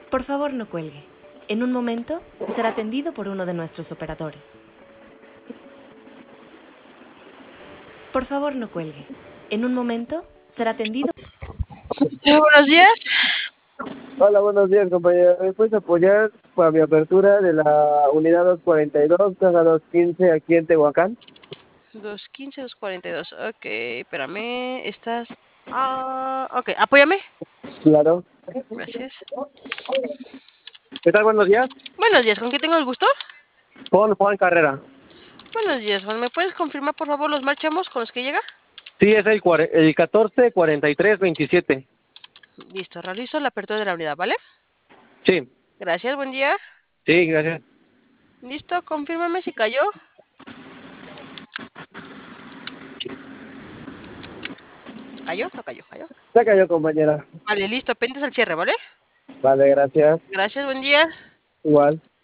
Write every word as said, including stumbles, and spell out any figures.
Por favor, no cuelgue. En un momento será atendido por uno de nuestros operadores. Por favor, no cuelgue. En un momento será atendido. Buenos días. Hola, buenos días, compañero. ¿Me puedes apoyar para mi apertura de la unidad doscientos cuarenta y dos, caja doscientos quince, aquí en Tehuacán? dos quince, dos cuarenta y dos. Ok, espérame. Estás. Ah, ok, apóyame. Claro. Gracias. ¿Qué tal? Buenos días. Buenos días, ¿con qué tengo el gusto? Con Juan Carrera. Buenos días, Juan. ¿Me puedes confirmar, por favor, los marchamos con los que llega? Sí, es el, cuare- el catorce cuarenta y tres veintisiete. Listo, realizo la apertura de la unidad, ¿vale? Sí, Gracias, buen día. sí, gracias. Listo, confírmame si cayó. ¿Cayó? No cayó, cayó. Se cayó, compañera. Vale, listo, pendientes al cierre, ¿vale? Vale, gracias. Gracias, buen día. Igual.